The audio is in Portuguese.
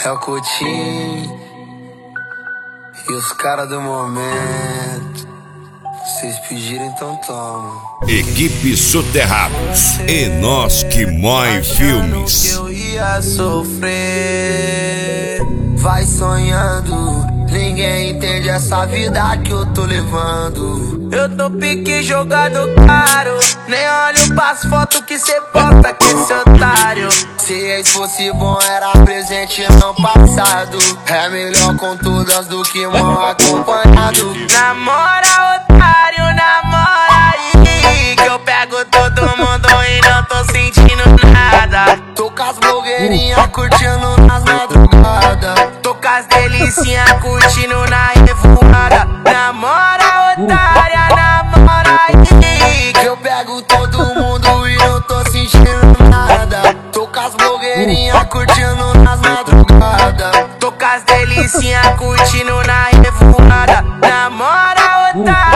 É o Coutinho e os caras do momento. Vocês pediram, então toma. Equipe Soterrados e Nós Que Mói Filmes. Que eu ia sofrer, vai sonhando. Ninguém entende essa vida que eu tô levando. Eu tô pique jogado caro, nem olho pras fotos que cê posta com esse otário. Se ex fosse bom era presente não passado. É melhor com todas do que mal acompanhado. Namora otário, namora aí, que eu pego todo mundo e não tô sentindo nada. Tô com as blogueirinhas curtindo nas madrugadas. Tô com as delicinhas curtindo na revoada. Namora otária, namora aí, que eu pego todo mundo e não tô sentindo nada. Tô com as blogueirinhas curtindo nas madrugadas. Tô com as delicinhas curtindo na revoada. Namora otária.